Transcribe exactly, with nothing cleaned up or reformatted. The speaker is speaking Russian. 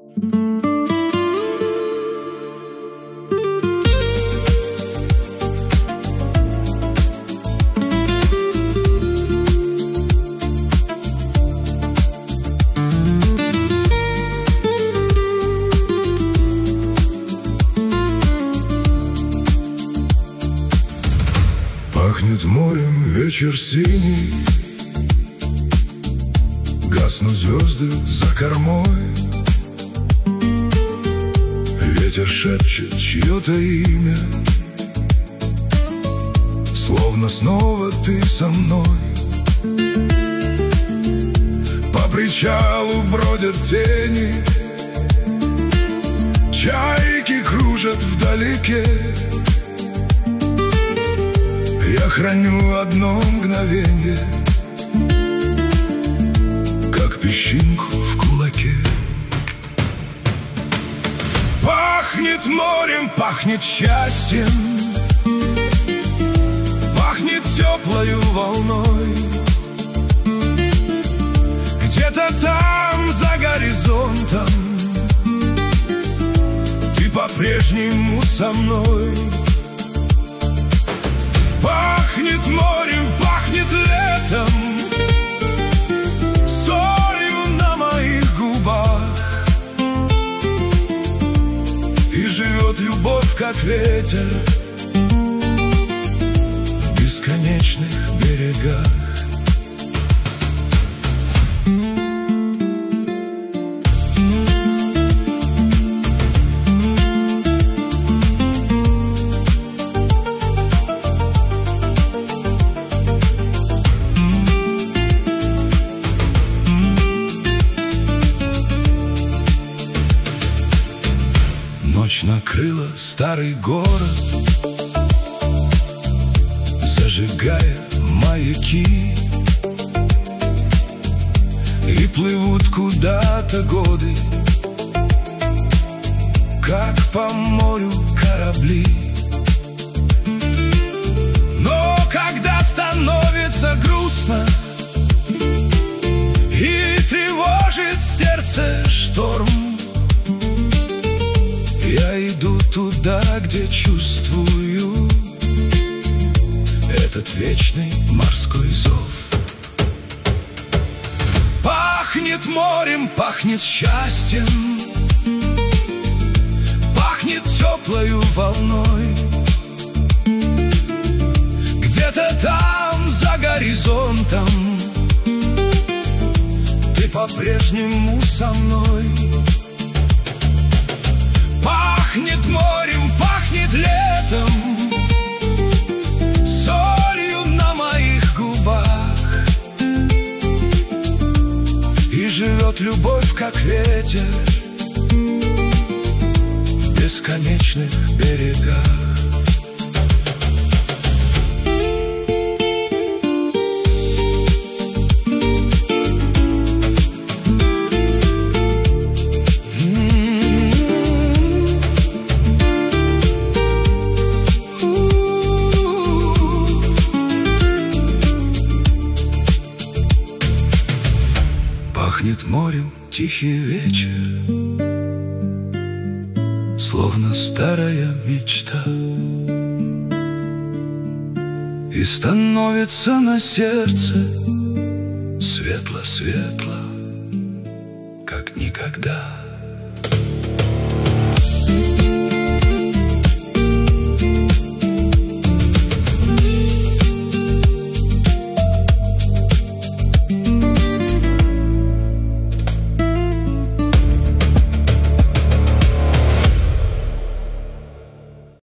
Пахнет морем вечер синий, гаснут звезды за кормой. Ветер шепчет чье-то имя, словно снова ты со мной. По причалу бродят тени, чайки кружат вдалеке. Я храню одно мгновенье, как песчинку в кулаке. Пахнет морем, пахнет счастьем, пахнет теплою волной. Где-то там, за горизонтом, ты по-прежнему со мной. Пахнет морем, пахнет летом, солью на моих губах. И живет любовь, как ветер, в бесконечных берегах. Ночь накрыла старый город, зажигая маяки. И плывут куда-то годы, как по морю корабли. Но когда становится грустно и тревожит сердце шторм, я иду туда, где чувствую этот вечный морской зов. Пахнет морем, пахнет счастьем, пахнет теплою волной. Где-то там, за горизонтом, ты по-прежнему со мной. Пахнет морем, пахнет летом, солью на моих губах. И живет любовь, как ветер, в бесконечных берегах. Пахнет морем тихий вечер, словно старая мечта. И становится на сердце светло-светло, как никогда.